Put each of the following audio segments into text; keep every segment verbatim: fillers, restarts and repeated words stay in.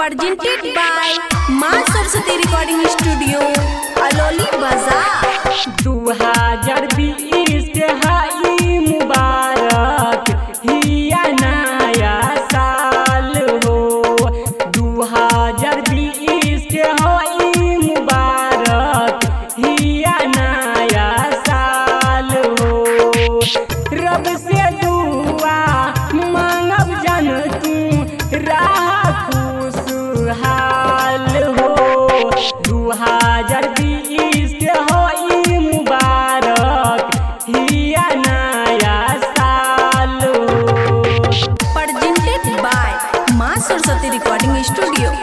presented by मां Saraswati recording studio Alauli बाजार। दू हजार बीस के हाई मुबारक हिया नया साल हो। दू हजार बीस के हाई मुबारक हिया नया साल हो। रब से दुआ मांगब जन तू राह खुशहाल हो। दू हजार बीस के होई मुबारक हिया नया साल हो। presented by मां सरस्वती रिकॉर्डिंग स्टूडियो।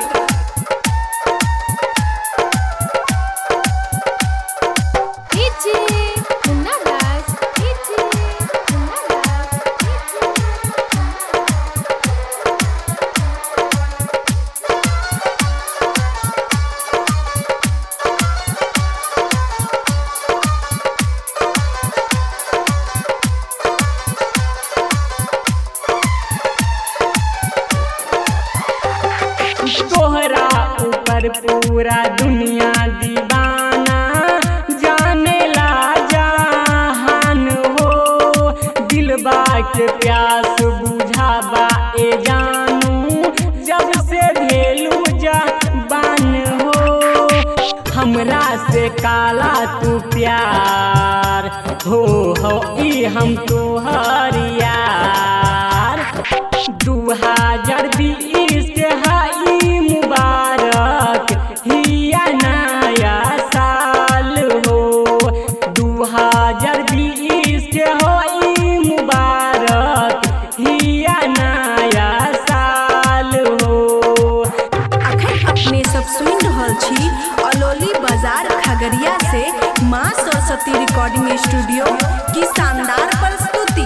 तोहरा ऊपर पूरा दुनिया दीवाना जाने ला जहान हो। दिलबा के प्यास बुझाबा ए जानू जब से भेलू जबान हो। हमरा से काला तू प्यार हो हो ई हम तोहर यार। दू हजार बीस के हाई मुबारक हिया नया साल हो। दू हजार बीस के हाई मुबारक हिया नया साल हो। अखन अपने सब सुन रहल छी अलौली बाजार खगड़िया से मां सरस्वती रिकॉर्डिंग स्टूडियो की शानदार प्रस्तुति।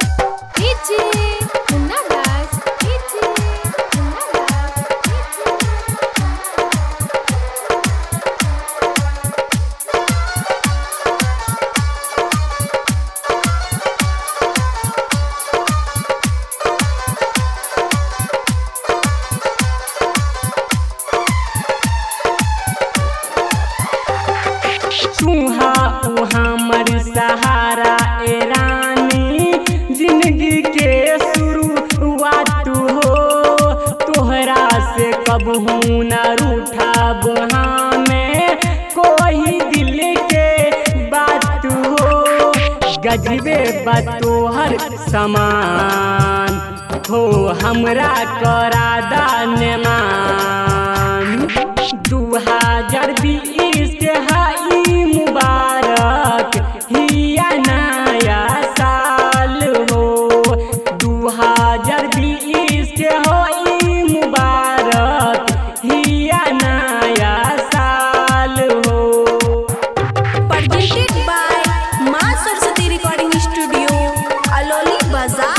तुहा हमर सहारा ए रानी जिंदगी के शुरुआत हो। तोहरा से कबहू न रूठब हमें कोई दिल के बात हो। गजबे बा तोहर समान हो हमरा करा दान मान। दू हजार बीस के हाई मुबारक हिया नया साल हो। दू हजार बीस के हाई मुबारक हिया नया साल हो। presented by मां सरस्वती रिकॉर्डिंग स्टूडियो अलौली बाजार।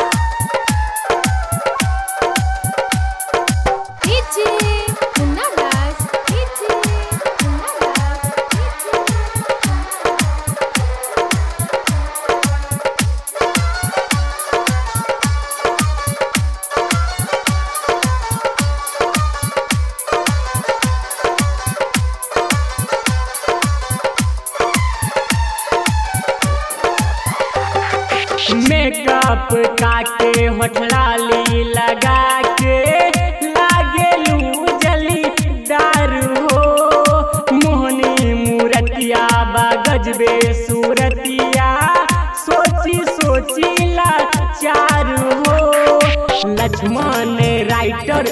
मेकअप काके होठलाली लगा के लागेलू जलीदार हो। मोहनी मूरतिया बा गजबे सूरतिया सोची सोची लाचार हो। लक्ष्मण राइटर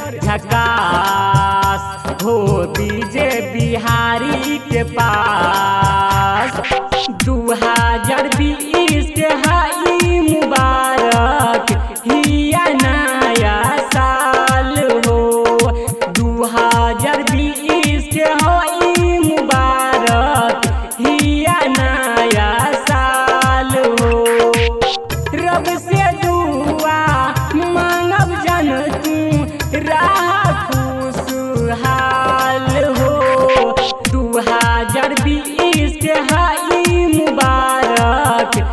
झकास हो डीजे बिहारी के पास। दू हजार बीस के हाई मुबारक हिया नया साल हो। दू हजार बीस के हाई मुबारक हिया नया साल हो। रब से दुआ मांगब जन तू राह खुशहाल हो। दू हजार बीस के हाई मुबारक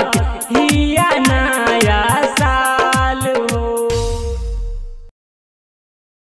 मुबारक ही